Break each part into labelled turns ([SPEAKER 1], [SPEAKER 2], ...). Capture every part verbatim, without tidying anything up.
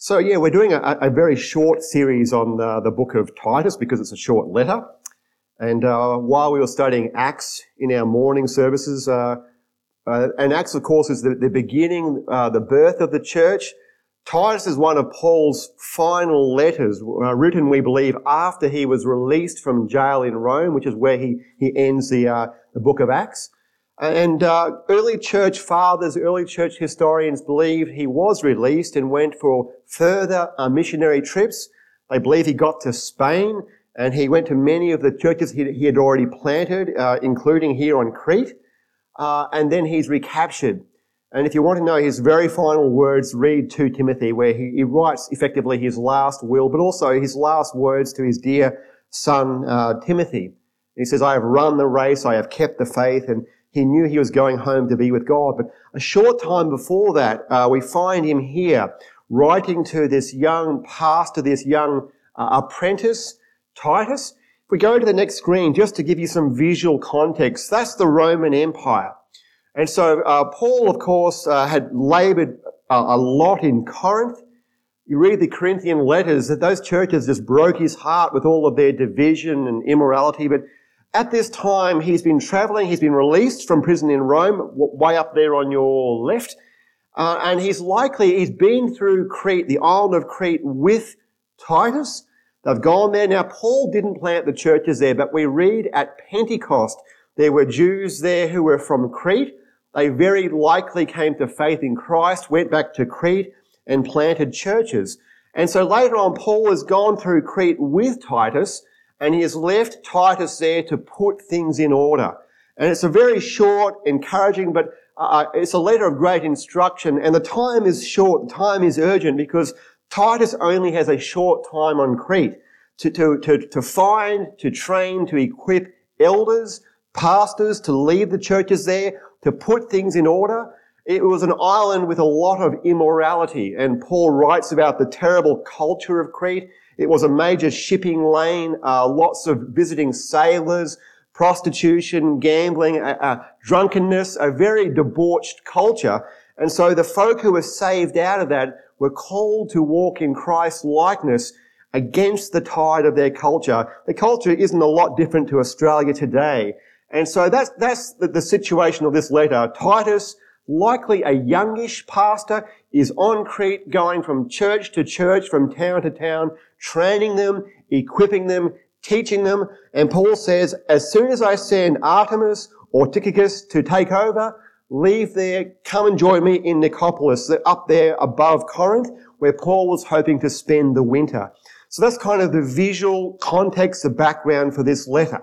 [SPEAKER 1] So yeah, we're doing a, a very short series on uh, the book of Titus because it's a short letter. And uh, while we were studying Acts in our morning services, uh, uh, and Acts, of course, is the, the beginning, uh, the birth of the church. Titus is one of Paul's final letters, uh, written, we believe, after he was released from jail in Rome, which is where he, he ends the, uh, the book of Acts. And uh, early church fathers, early church historians believe he was released and went for further uh, missionary trips. They believe he got to Spain and he went to many of the churches he, he had already planted, uh, including here on Crete. Uh, and then he's recaptured. And if you want to know his very final words, read Second Timothy, where he, he writes effectively his last will, but also his last words to his dear son, uh, Timothy. He says, I have run the race, I have kept the faith, and he knew he was going home to be with God. But a short time before that, uh, we find him here writing to this young pastor, this young uh, apprentice, Titus. If we go to the next screen, just to give you some visual context, that's the Roman Empire. And so uh, Paul, of course, uh, had laboured uh, a lot in Corinth. You read the Corinthian letters, that those churches just broke his heart with all of their division and immorality. But at this time, he's been travelling, he's been released from prison in Rome, way up there on your left, uh, and he's likely, he's been through Crete, the island of Crete, with Titus. They've gone there. Now, Paul didn't plant the churches there, but we read at Pentecost, there were Jews there who were from Crete. They very likely came to faith in Christ, went back to Crete and planted churches. And so later on, Paul has gone through Crete with Titus, and he has left Titus there to put things in order. And it's a very short, encouraging, but uh, it's a letter of great instruction. And the time is short, the time is urgent, because Titus only has a short time on Crete to, to, to, to find, to train, to equip elders, pastors, to lead the churches there, to put things in order. It was an island with a lot of immorality, and Paul writes about the terrible culture of Crete. It was a major shipping lane, uh, lots of visiting sailors, prostitution, gambling, uh, uh, drunkenness, a very debauched culture. And so the folk who were saved out of that were called to walk in Christ's likeness against the tide of their culture. The culture isn't a lot different to Australia today. And so that's, that's the, the situation of this letter. Titus, likely a youngish pastor, is on Crete going from church to church, from town to town, training them, equipping them, teaching them. And Paul says, as soon as I send Artemas or Tychicus to take over, leave there, come and join me in Nicopolis, up there above Corinth, where Paul was hoping to spend the winter. So that's kind of the visual context, the background for this letter.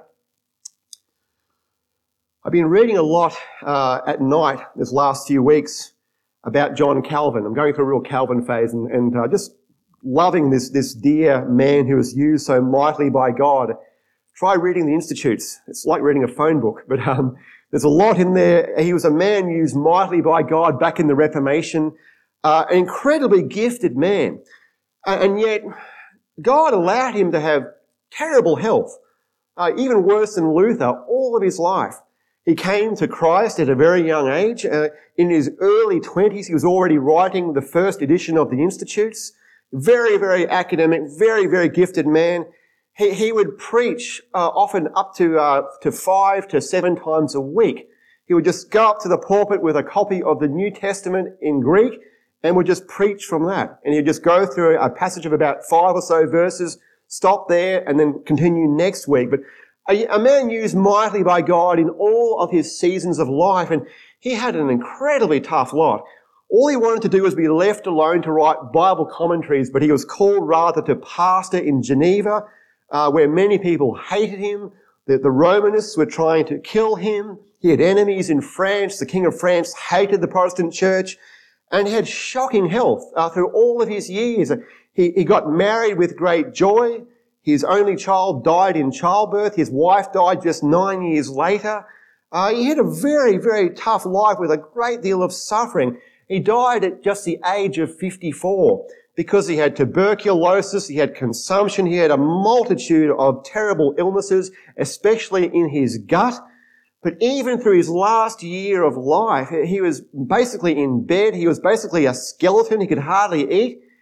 [SPEAKER 1] I've been reading a lot uh, at night this last few weeks about John Calvin. I'm going through a real Calvin phase and, and uh, just loving this, this dear man who was used so mightily by God. Try reading the Institutes. It's like reading a phone book, but um, there's a lot in there. He was a man used mightily by God back in the Reformation, uh, an incredibly gifted man. Uh, and yet God allowed him to have terrible health, uh, even worse than Luther, all of his life. He came to Christ at a very young age. Uh, in his early twenties, he was already writing the first edition of the Institutes. Very, very academic, very, very gifted man. He, he would preach uh, often up to uh, to five to seven times a week. He would just go up to the pulpit with a copy of the New Testament in Greek and would just preach from that. And he'd just go through a passage of about five or so verses, stop there, and then continue next week. But A, a man used mightily by God in all of his seasons of life, and he had an incredibly tough lot. All he wanted to do was be left alone to write Bible commentaries, but he was called rather to pastor in Geneva, uh, where many people hated him. The, the Romanists were trying to kill him. He had enemies in France. The King of France hated the Protestant church, and he had shocking health uh, through all of his years. He, he got married with great joy. His only child died in childbirth. His wife died just nine years later. Uh, he had a very, very tough life with a great deal of suffering. He died at just the age of fifty-four because he had tuberculosis, he had consumption, he had a multitude of terrible illnesses, especially in his gut. But even through his last year of life, he was basically in bed. He was basically a skeleton. He could hardly eat.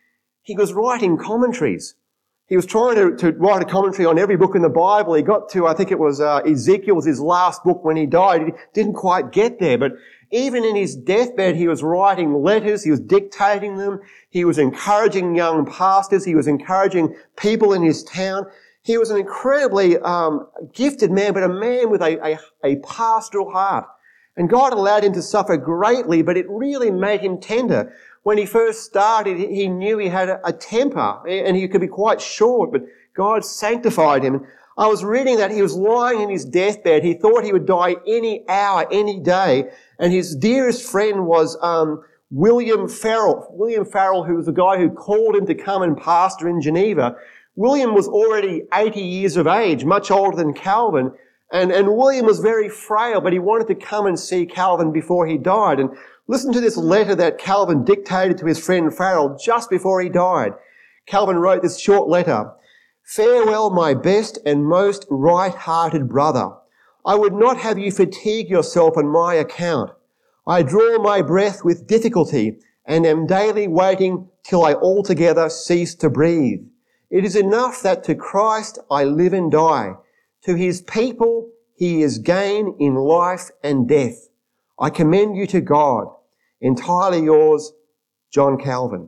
[SPEAKER 1] he was writing commentaries. He was trying to, to write a commentary on every book in the Bible. He got to, I think it was uh, Ezekiel was his last book when he died. He didn't quite get there, but even in his deathbed, he was writing letters. He was dictating them. He was encouraging young pastors. He was encouraging people in his town. He was an incredibly um, gifted man, but a man with a, a, a pastoral heart. And God allowed him to suffer greatly, but it really made him tender. When he first started, he knew he had a, a temper, and he could be quite short, but God sanctified him. I was reading that he was lying in his deathbed. He thought he would die any hour, any day, and his dearest friend was um, William Farel. William Farel, who was the guy who called him to come and pastor in Geneva. William was already eighty years of age, much older than Calvin, and, and William was very frail, but he wanted to come and see Calvin before he died. And listen to this letter that Calvin dictated to his friend Farel just before he died. Calvin wrote this short letter. Farewell, my best and most right-hearted brother. I would not have you fatigue yourself on my account. I draw my breath with difficulty and am daily waiting till I altogether cease to breathe. It is enough that to Christ I live and die. To his people he is gain in life and death. I commend you to God. Entirely yours, John Calvin.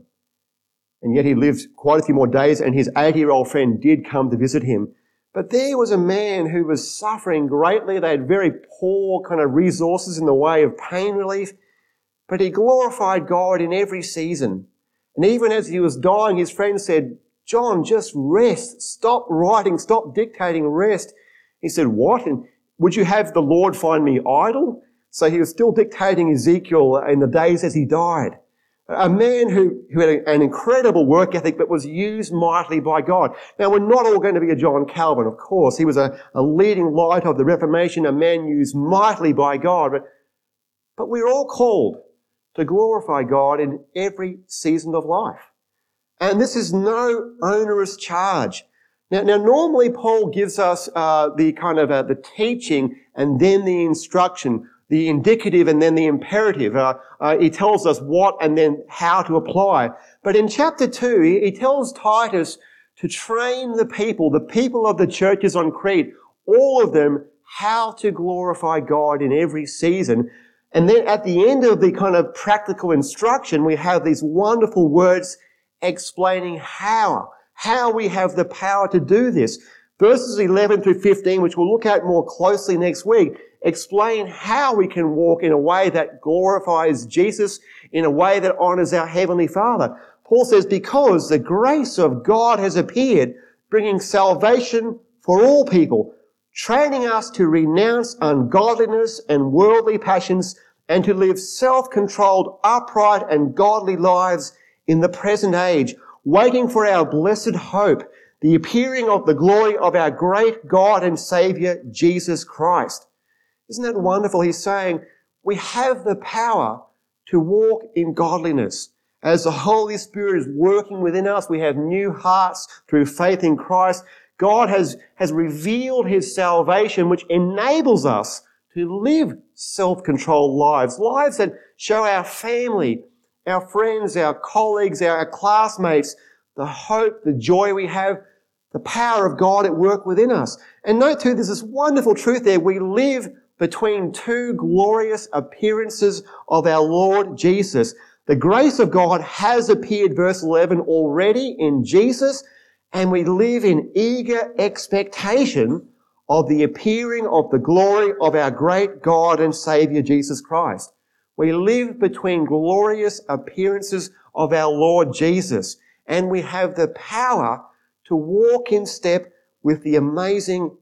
[SPEAKER 1] And yet he lived quite a few more days, and his eighty-year-old friend did come to visit him. But there was a man who was suffering greatly. They had very poor kind of resources in the way of pain relief. But he glorified God in every season. And even as he was dying, his friend said, John, just rest. Stop writing. Stop dictating. Rest. He said, what? And would you have the Lord find me idle? So he was still dictating Ezekiel in the days as he died. A man who, who had an incredible work ethic but was used mightily by God. Now, we're not all going to be a John Calvin, of course. He was a, a leading light of the Reformation, a man used mightily by God. But, but we're all called to glorify God in every season of life. And this is no onerous charge. Now, now normally Paul gives us uh, the kind of uh, the teaching and then the instruction, the indicative and then the imperative. Uh, uh, he tells us what and then how to apply. But in chapter two, he, he tells Titus to train the people, the people of the churches on Crete, all of them, how to glorify God in every season. And then at the end of the kind of practical instruction, we have these wonderful words explaining how, how we have the power to do this. Verses eleven through fifteen, which we'll look at more closely next week, explain how we can walk in a way that glorifies Jesus, in a way that honors our Heavenly Father. Paul says, because the grace of God has appeared, bringing salvation for all people, training us to renounce ungodliness and worldly passions and to live self-controlled, upright and godly lives in the present age, waiting for our blessed hope, the appearing of the glory of our great God and Saviour, Jesus Christ. Isn't that wonderful? He's saying we have the power to walk in godliness. As the Holy Spirit is working within us, we have new hearts through faith in Christ. God has, has revealed His salvation, which enables us to live self-controlled lives, lives that show our family, our friends, our colleagues, our classmates, the hope, the joy we have, the power of God at work within us. And note too, there's this wonderful truth there. We live between two glorious appearances of our Lord Jesus. The grace of God has appeared, verse eleven, already in Jesus, and we live in eager expectation of the appearing of the glory of our great God and Saviour, Jesus Christ. We live between glorious appearances of our Lord Jesus, and we have the power to walk in step with the amazing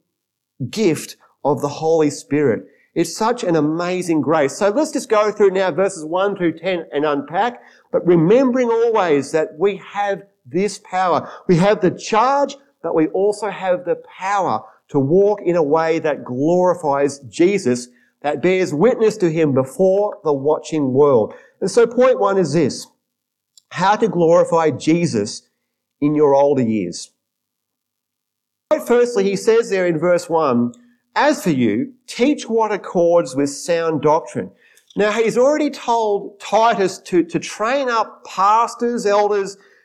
[SPEAKER 1] gift of the Holy Spirit. It's such an amazing grace. So let's just go through now verses one through ten and unpack, but remembering always that we have this power. We have the charge, but we also have the power to walk in a way that glorifies Jesus, that bears witness to Him before the watching world. And so point one is this: how to glorify Jesus in your older years. Firstly, he says there in verse one, as for you, teach what accords with sound doctrine. Now, he's already told Titus to, to train up pastors, elders,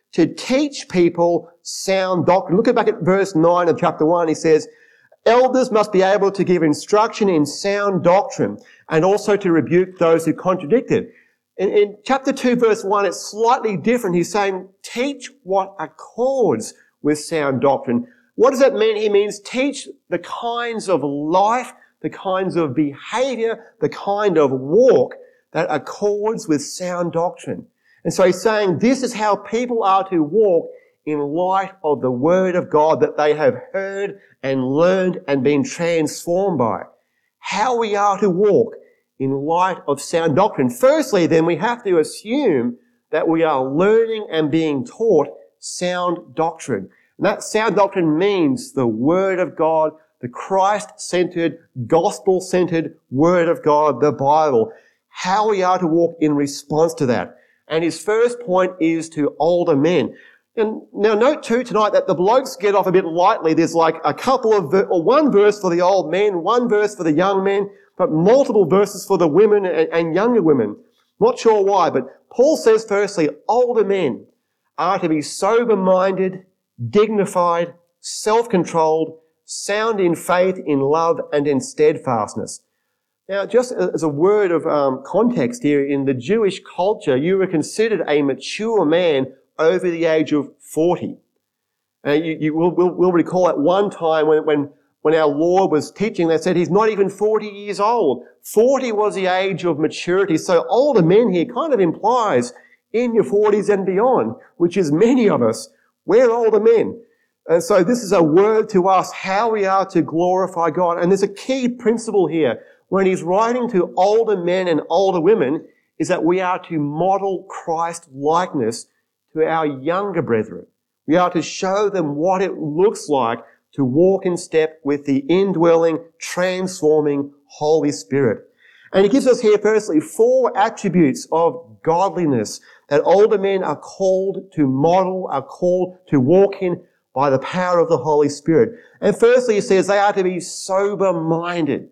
[SPEAKER 1] to teach people sound doctrine. Look back at verse nine of chapter one. He says, elders must be able to give instruction in sound doctrine and also to rebuke those who contradict it. In, in chapter two, verse one, it's slightly different. He's saying, teach what accords with sound doctrine. What does that mean? He means teach the kinds of life, the kinds of behavior, the kind of walk that accords with sound doctrine. And so he's saying this is how people are to walk in light of the Word of God that they have heard and learned and been transformed by. How we are to walk in light of sound doctrine. Firstly, then, we have to assume that we are learning and being taught sound doctrine. And that sound doctrine means the Word of God, the Christ-centered, gospel-centered Word of God, the Bible. How we are to walk in response to that. And his first point is to older men. And now note too tonight that the blokes get off a bit lightly. There's like a couple of, ver- or one verse for the old men, one verse for the young men, but multiple verses for the women and, and younger women. Not sure why, but Paul says firstly, older men are to be sober-minded, dignified, self-controlled, sound in faith, in love, and in steadfastness. Now, just as a word of um, context here, in the Jewish culture, you were considered a mature man over the age of forty. Uh, you you will, will, will recall at one time when, when, when our Lord was teaching, they said he's not even forty years old. forty was the age of maturity. So older men here kind of implies in your forties and beyond, which is many of us. We're older men. And so this is a word to us how we are to glorify God. And there's a key principle here when he's writing to older men and older women is that we are to model Christ likeness to our younger brethren. We are to show them what it looks like to walk in step with the indwelling, transforming Holy Spirit. And he gives us here firstly four attributes of godliness that older men are called to model, are called to walk in by the power of the Holy Spirit. And firstly, he says they are to be sober-minded.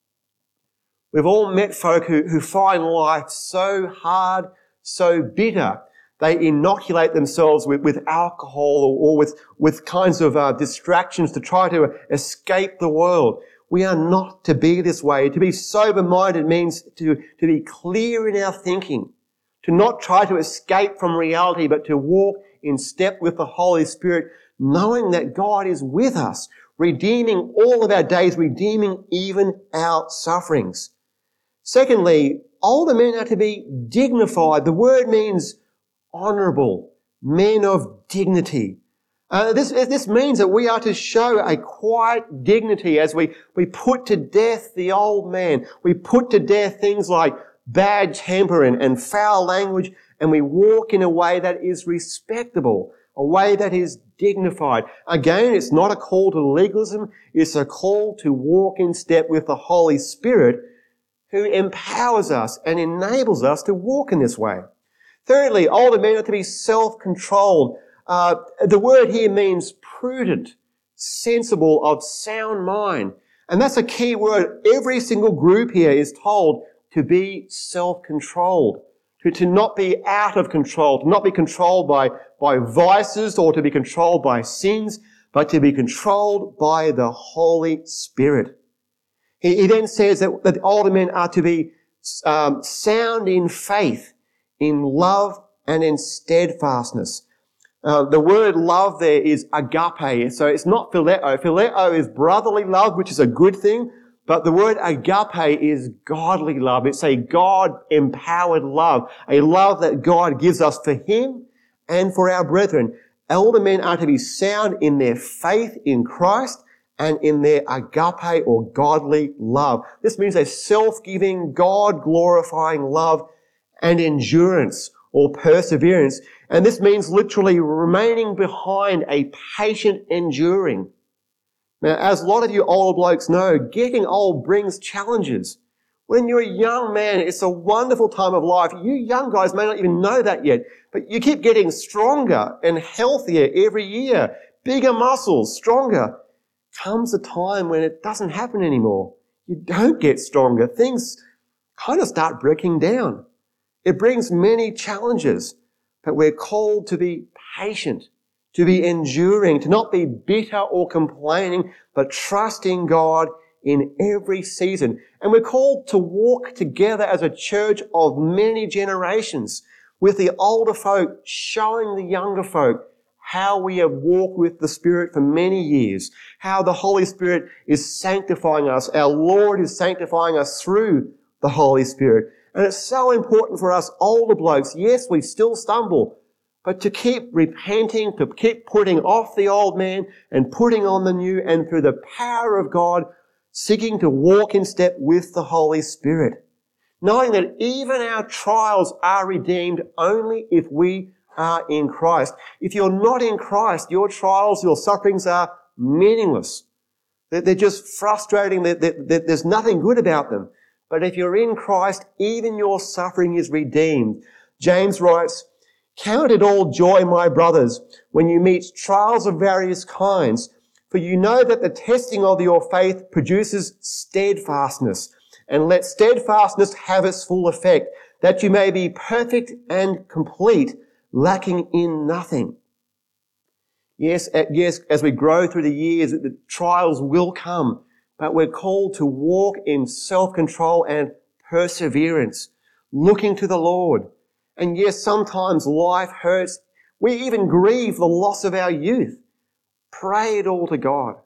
[SPEAKER 1] We've all met folk who, who find life so hard, so bitter, they inoculate themselves with, with alcohol or, or with, with kinds of uh, distractions to try to escape the world. We are not to be this way. To be sober-minded means to, to be clear in our thinking, to not try to escape from reality, but to walk in step with the Holy Spirit, knowing that God is with us, redeeming all of our days, redeeming even our sufferings. Secondly, older men are to be dignified. The word means honourable, men of dignity. Uh, this, this means that we are to show a quiet dignity as we, we put to death the old man. We put to death things like bad temper and, and foul language, and we walk in a way that is respectable, a way that is dignified. Again, it's not a call to legalism. It's a call to walk in step with the Holy Spirit, who empowers us and enables us to walk in this way. Thirdly, older men are to be self-controlled. Uh, the word here means prudent, sensible, of sound mind. And that's a key word. Every single group here is told to be self-controlled, to, to not be out of control, to not be controlled by, by vices or to be controlled by sins, but to be controlled by the Holy Spirit. He, he then says that, that older men are to be um, sound in faith, in love, and in steadfastness. Uh, the word love there is agape, so it's not phileo. Phileo is brotherly love, which is a good thing, but the word agape is godly love. It's a God-empowered love, a love that God gives us for Him and for our brethren. Elder men are to be sound in their faith in Christ and in their agape or godly love. This means a self-giving, God-glorifying love and endurance or perseverance. And this means literally remaining behind a patient enduring. Now, as a lot of you old blokes know, getting old brings challenges. When you're a young man, it's a wonderful time of life. You young guys may not even know that yet, but you keep getting stronger and healthier every year. Bigger muscles, stronger. Comes a time when it doesn't happen anymore. You don't get stronger. Things kind of start breaking down. It brings many challenges. but we're called to be patient, to be enduring, to not be bitter or complaining, but trusting God in every season. And we're called to walk together as a church of many generations, with the older folk showing the younger folk how we have walked with the Spirit for many years, how the Holy Spirit is sanctifying us. Our Lord is sanctifying us through the Holy Spirit. And it's so important for us older blokes. Yes, we still stumble, but to keep repenting, to keep putting off the old man and putting on the new, and through the power of God, seeking to walk in step with the Holy Spirit, knowing that even our trials are redeemed only if we are in Christ. If you're not in Christ, your trials, your sufferings are meaningless. They're just frustrating. There's nothing good about them. But if you're in Christ, even your suffering is redeemed. James writes, "Count it all joy, my brothers, when you meet trials of various kinds, for you know that the testing of your faith produces steadfastness. And let steadfastness have its full effect, that you may be perfect and complete, lacking in nothing." Yes, yes, as we grow through the years, the trials will come, but we're called to walk in self-control and perseverance, looking to the Lord. And yes, sometimes life hurts. We even grieve the loss of our youth. Pray it all to God.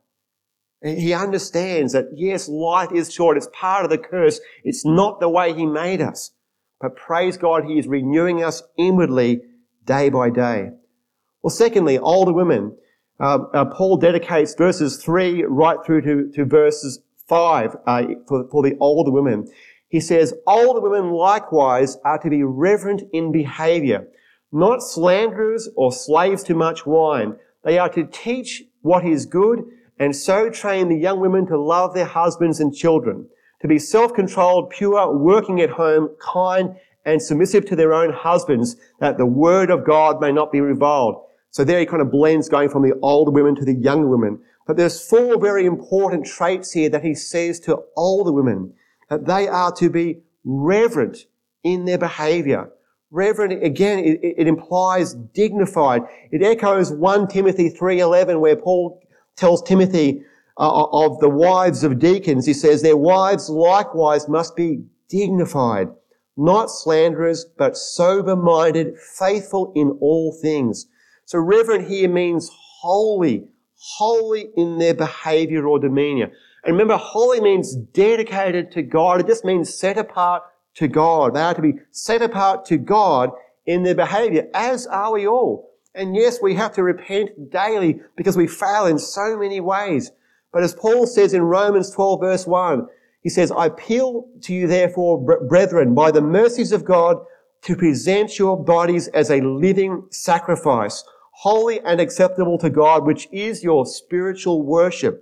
[SPEAKER 1] He understands that, yes, life is short. It's part of the curse. It's not the way He made us. But praise God, He is renewing us inwardly day by day. Well, secondly, older women. Uh, uh, Paul dedicates verses three right through to, to verses five uh, for, for the older women. He says, "Older women likewise are to be reverent in behaviour, not slanderers or slaves to much wine. They are to teach what is good, and so train the young women to love their husbands and children, to be self-controlled, pure, working at home, kind, and submissive to their own husbands, that the word of God may not be reviled." So there he kind of blends going from the older women to the younger women. But there's four very important traits here that he says to older women, that they are to be reverent in their behaviour. Reverent, again, it, it implies dignified. It echoes First Timothy three eleven, where Paul tells Timothy uh, of the wives of deacons. He says, "Their wives likewise must be dignified, not slanderers, but sober-minded, faithful in all things." So reverent here means holy, holy in their behaviour or demeanour. And remember, holy means dedicated to God. It just means set apart to God. They are to be set apart to God in their behaviour, as are we all. And yes, we have to repent daily because we fail in so many ways. But as Paul says in Romans twelve verse one, he says, "I appeal to you therefore, brethren, by the mercies of God, to present your bodies as a living sacrifice, holy and acceptable to God, which is your spiritual worship."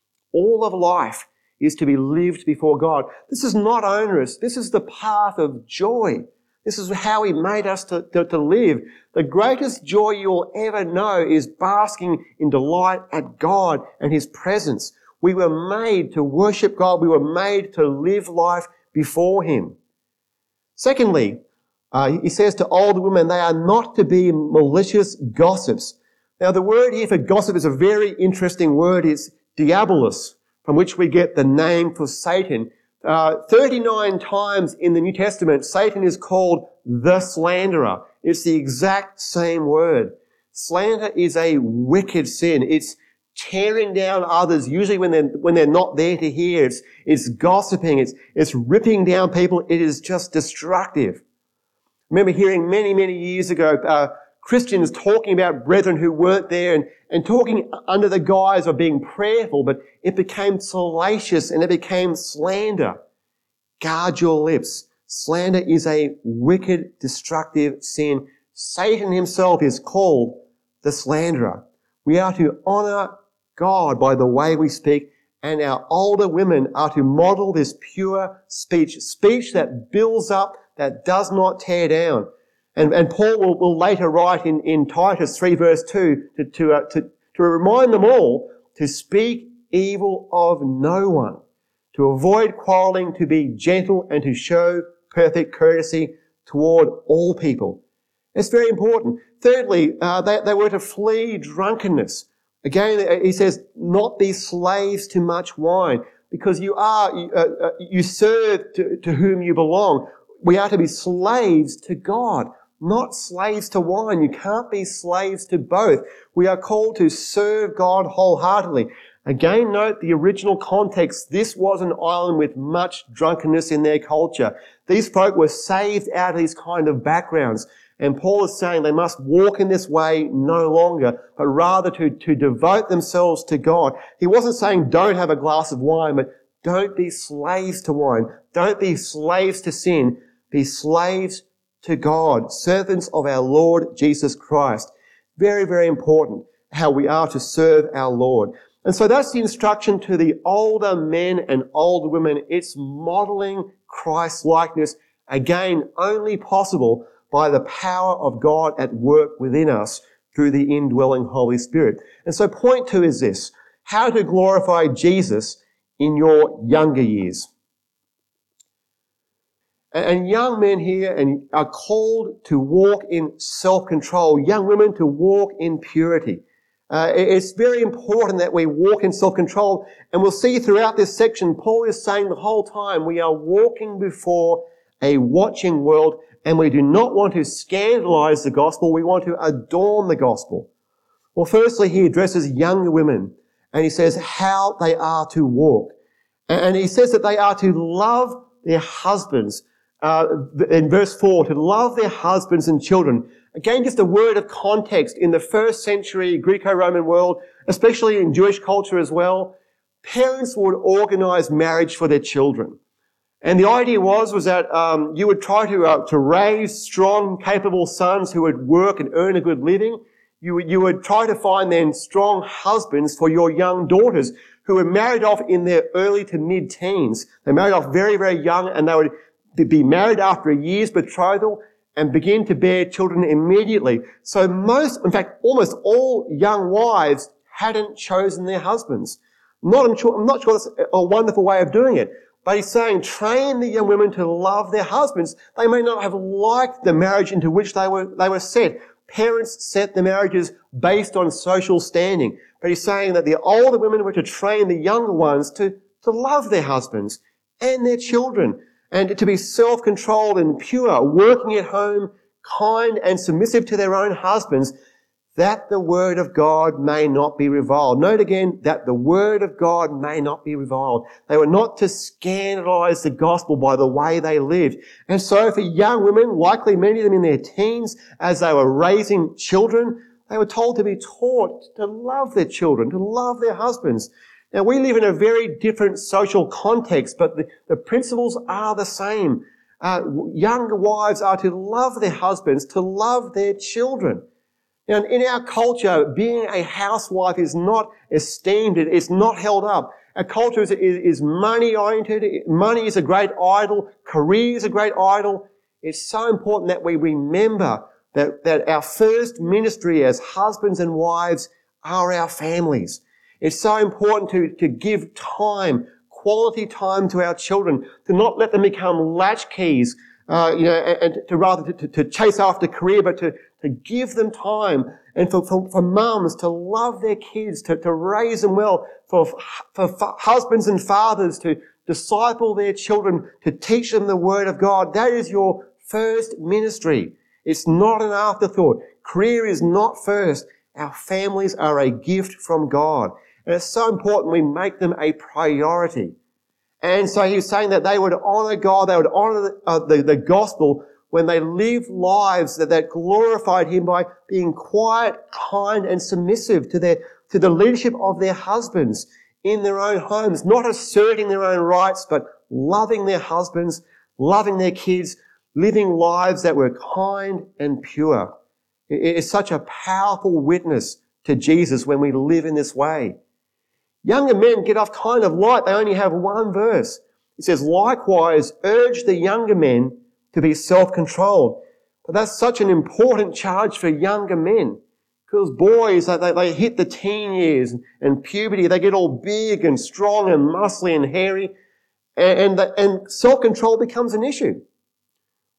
[SPEAKER 1] All of life is to be lived before God. This is not onerous. This is the path of joy. This is how He made us to, to, to live. The greatest joy you'll ever know is basking in delight at God and His presence. We were made to worship God. We were made to live life before Him. Secondly, uh, he says to older women, they are not to be malicious gossips. Now, the word here for gossip is a very interesting word. It's diabolos, from which we get the name for Satan. Uh, thirty-nine times in the New Testament, Satan is called the slanderer. It's the exact same word. Slander is a wicked sin. It's tearing down others, usually when they're, when they're not there to hear. It's, it's gossiping. It's, it's ripping down people. It is just destructive. I remember hearing many, many years ago, uh, Christians talking about brethren who weren't there and, and talking under the guise of being prayerful, but it became salacious and it became slander. Guard your lips. Slander is a wicked, destructive sin. Satan himself is called the slanderer. We are to honour God by the way we speak, and our older women are to model this pure speech, speech that builds up, that does not tear down. And, and Paul will, will later write in, in Titus three verse two to, to, uh, to, to remind them all to speak evil of no one, to avoid quarrelling, to be gentle and to show perfect courtesy toward all people. It's very important. Thirdly, uh, they, they were to flee drunkenness. Again, he says, not be slaves to much wine, because you are, you, uh, you serve to, to whom you belong. We are to be slaves to God, not slaves to wine. You can't be slaves to both. We are called to serve God wholeheartedly. Again, note the original context. This was an island with much drunkenness in their culture. These folk were saved out of these kind of backgrounds. And Paul is saying they must walk in this way no longer, but rather to, to devote themselves to God. He wasn't saying don't have a glass of wine, but don't be slaves to wine. Don't be slaves to sin. Be slaves to God, servants of our Lord Jesus Christ. Very, very important how we are to serve our Lord. And so that's the instruction to the older men and older women. It's modeling Christ's likeness, again, only possible by the power of God at work within us through the indwelling Holy Spirit. And so point two is this: how to glorify Jesus in your younger years. And young men here and are called to walk in self-control, young women to walk in purity. Uh, it's very important that we walk in self-control. And we'll see throughout this section, Paul is saying the whole time we are walking before a watching world, and we do not want to scandalize the gospel. We want to adorn the gospel. Well, firstly, he addresses younger women, and he says how they are to walk. And he says that they are to love their husbands. Uh, in verse four, to love their husbands and children. Again, just a word of context. In the first century Greco-Roman world, especially in Jewish culture as well, parents would organize marriage for their children. And the idea was, was that um, you would try to uh, to raise strong, capable sons who would work and earn a good living. You would, you would try to find then strong husbands for your young daughters who were married off in their early to mid-teens. They married off very, very young, and they would be married after a year's betrothal and begin to bear children immediately. So most, in fact, almost all young wives hadn't chosen their husbands. Not, I'm, sure, I'm not sure that's a wonderful way of doing it, but he's saying train the young women to love their husbands. They may not have liked the marriage into which they were, they were set. Parents set the marriages based on social standing. But he's saying that the older women were to train the younger ones to, to love their husbands and their children, and to be self-controlled and pure, working at home, kind and submissive to their own husbands, that the word of God may not be reviled. Note again, that the word of God may not be reviled. They were not to scandalize the gospel by the way they lived. And so for young women, likely many of them in their teens, as they were raising children, they were told to be taught to love their children, to love their husbands. Now, we live in a very different social context, but the, the principles are the same. Uh, younger wives are to love their husbands, to love their children. Now, in our culture, being a housewife is not esteemed. It's not held up. Our culture is, is, is money-oriented. Money is a great idol. Career is a great idol. It's so important that we remember that, that our first ministry as husbands and wives are our families. It's so important to, to give time, quality time to our children, to not let them become latchkeys, uh, you know, and, and to rather to, to chase after career, but to, to give them time, and for, for, for mums to love their kids, to, to raise them well, for, for, for husbands and fathers to disciple their children, to teach them the word of God. That is your first ministry. It's not an afterthought. Career is not first. Our families are a gift from God. And it's so important we make them a priority. And so he was saying that they would honour God, they would honour the, uh, the, the gospel when they lived lives that, that glorified him by being quiet, kind and submissive to their, to the leadership of their husbands in their own homes, not asserting their own rights, but loving their husbands, loving their kids, living lives that were kind and pure. It is such a powerful witness to Jesus when we live in this way. Younger men get off kind of light. They only have one verse. It says, likewise, urge the younger men to be self-controlled. But that's such an important charge for younger men. Because boys, they, they hit the teen years and puberty. They get all big and strong and muscly and hairy. And, and, the, and self-control becomes an issue.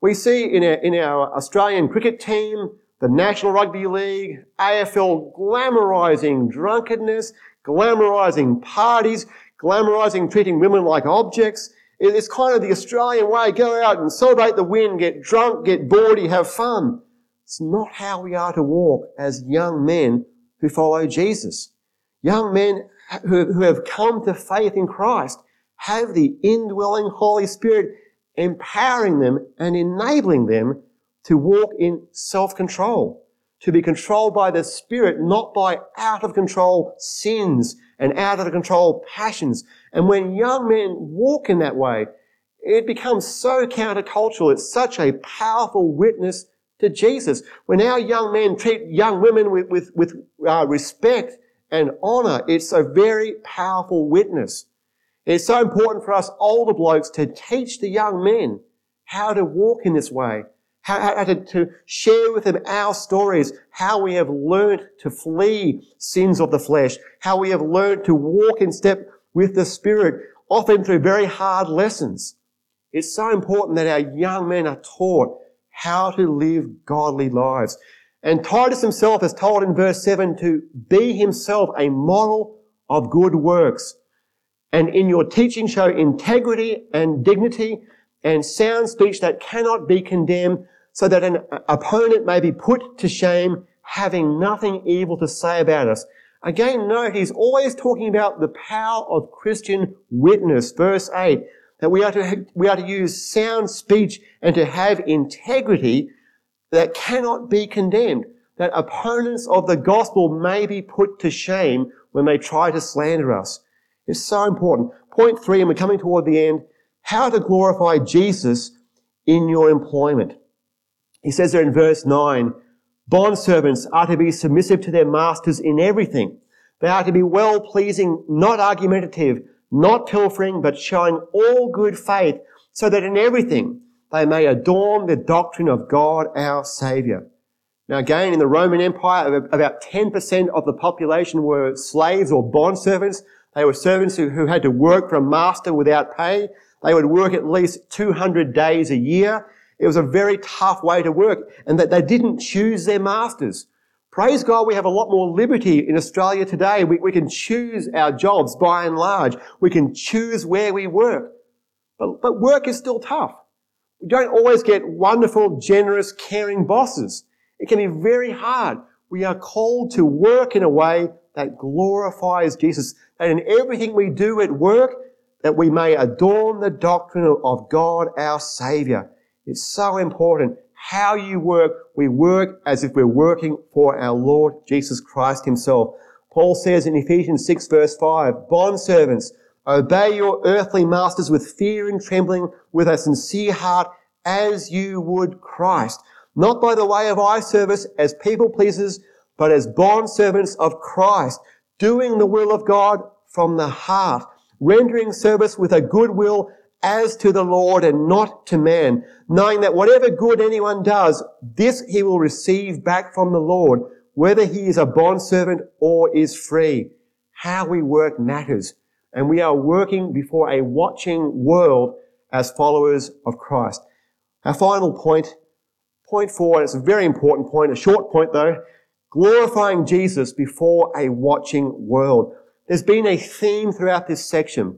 [SPEAKER 1] We see in our, in our Australian cricket team, the National Rugby League, A F L, glamorising drunkenness, glamorising parties, glamorising treating women like objects. It's kind of the Australian way. Go out and celebrate the win, get drunk, get bawdy, have fun. It's not how we are to walk as young men who follow Jesus. Young men who, who have come to faith in Christ have the indwelling Holy Spirit empowering them and enabling them to walk in self-control, to be controlled by the Spirit, not by out-of-control sins and out-of-control passions. And when young men walk in that way, it becomes so countercultural. It's such a powerful witness to Jesus. When our young men treat young women with, with, with uh, respect and honour, it's a very powerful witness. It's so important for us older blokes to teach the young men how to walk in this way, how, how to, to share with them our stories, how we have learnt to flee sins of the flesh, how we have learnt to walk in step with the Spirit, often through very hard lessons. It's so important that our young men are taught how to live godly lives. And Titus himself is told in verse seven to be himself a model of good works. And in your teaching show integrity and dignity and sound speech that cannot be condemned, so that an opponent may be put to shame, having nothing evil to say about us. Again, note, he's always talking about the power of Christian witness. Verse eight, that we are to, we are to use sound speech and to have integrity that cannot be condemned, that opponents of the gospel may be put to shame when they try to slander us. It's so important. Point three, and we're coming toward the end, how to glorify Jesus in your employment. He says there in verse nine, bondservants are to be submissive to their masters in everything. They are to be well-pleasing, not argumentative, not pilfering, but showing all good faith, so that in everything they may adorn the doctrine of God our Saviour. Now again, in the Roman Empire, about ten percent of the population were slaves or bondservants. They were servants who, who had to work for a master without pay. They would work at least two hundred days a year. It was a very tough way to work, and that they didn't choose their masters. Praise God, we have a lot more liberty in Australia today. We, we can choose our jobs by and large. We can choose where we work. But, but work is still tough. We don't always get wonderful, generous, caring bosses. It can be very hard. We are called to work in a way that glorifies Jesus, that in everything we do at work, that we may adorn the doctrine of God our Saviour. It's so important. How you work, we work as if we're working for our Lord Jesus Christ himself. Paul says in Ephesians six verse five, bondservants, obey your earthly masters with fear and trembling, with a sincere heart, as you would Christ. Not by the way of eye service as people pleasers, but as bondservants of Christ, doing the will of God from the heart, rendering service with a good will as to the Lord and not to man, knowing that whatever good anyone does, this he will receive back from the Lord, whether he is a bondservant or is free. How we work matters, and we are working before a watching world as followers of Christ. Our final point, point four, and it's a very important point, a short point though, glorifying Jesus before a watching world. There's been a theme throughout this section.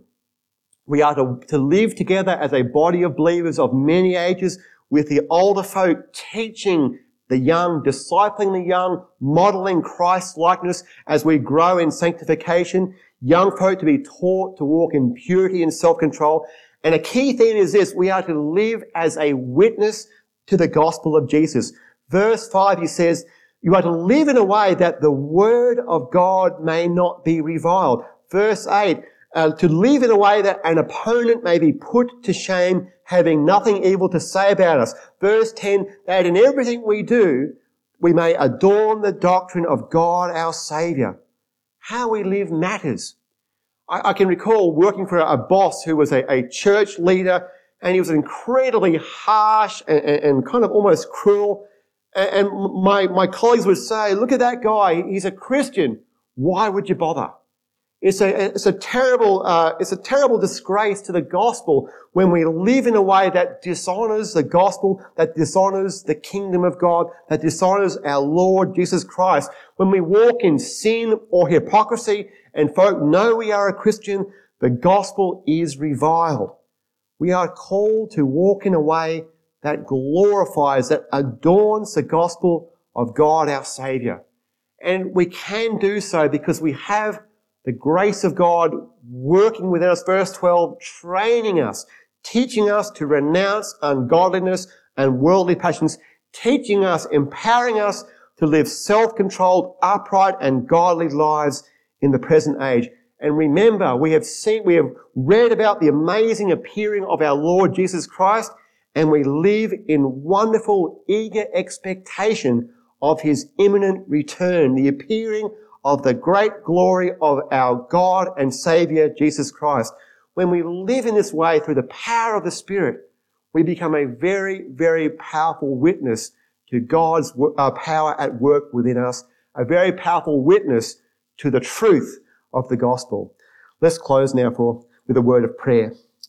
[SPEAKER 1] We are to, to live together as a body of believers of many ages, with the older folk teaching the young, discipling the young, modelling Christ's likeness as we grow in sanctification. Young folk to be taught to walk in purity and self-control. And a key theme is this: we are to live as a witness to the gospel of Jesus. Verse five, he says, you are to live in a way that the word of God may not be reviled. Verse eight, Uh, to live in a way that an opponent may be put to shame, having nothing evil to say about us. Verse ten, that in everything we do, we may adorn the doctrine of God our Saviour. How we live matters. I, I can recall working for a, a boss who was a, a church leader, and he was incredibly harsh and, and, and kind of almost cruel. And, and my, my colleagues would say, look at that guy, he's a Christian. Why would you bother? It's a, it's a terrible, uh, it's a terrible disgrace to the gospel when we live in a way that dishonors the gospel, that dishonors the kingdom of God, that dishonors our Lord Jesus Christ. When we walk in sin or hypocrisy and folk know we are a Christian, the gospel is reviled. We are called to walk in a way that glorifies, that adorns the gospel of God our Saviour. And we can do so because we have the grace of God working within us, verse twelve, training us, teaching us to renounce ungodliness and worldly passions, teaching us, empowering us to live self-controlled, upright and godly lives in the present age. And remember, we have seen, we have read about the amazing appearing of our Lord Jesus Christ, and we live in wonderful, eager expectation of his imminent return, the appearing of the great glory of our God and Saviour, Jesus Christ. When we live in this way through the power of the Spirit, we become a very, very powerful witness to God's uh, power at work within us, a very powerful witness to the truth of the gospel. Let's close now for, with a word of prayer.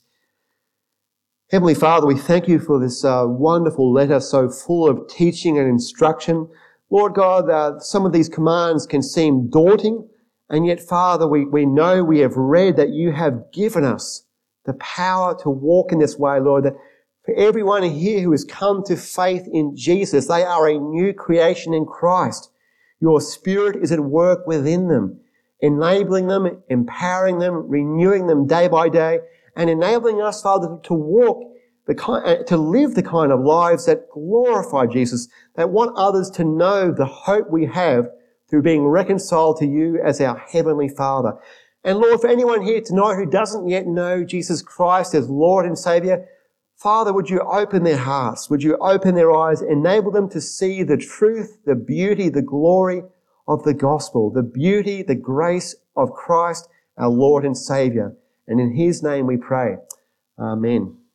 [SPEAKER 1] Heavenly Father, we thank you for this uh, wonderful letter so full of teaching and instruction. Lord God, uh, some of these commands can seem daunting, and yet, Father, we, we know, we have read that you have given us the power to walk in this way, Lord, that for everyone here who has come to faith in Jesus, they are a new creation in Christ. Your Spirit is at work within them, enabling them, empowering them, renewing them day by day, and enabling us, Father, to walk the kind, to live the kind of lives that glorify Jesus, that want others to know the hope we have through being reconciled to you as our Heavenly Father. And Lord, for anyone here tonight who doesn't yet know Jesus Christ as Lord and Saviour, Father, would you open their hearts? Would you open their eyes, enable them to see the truth, the beauty, the glory of the gospel, the beauty, the grace of Christ, our Lord and Saviour. And in his name we pray. Amen.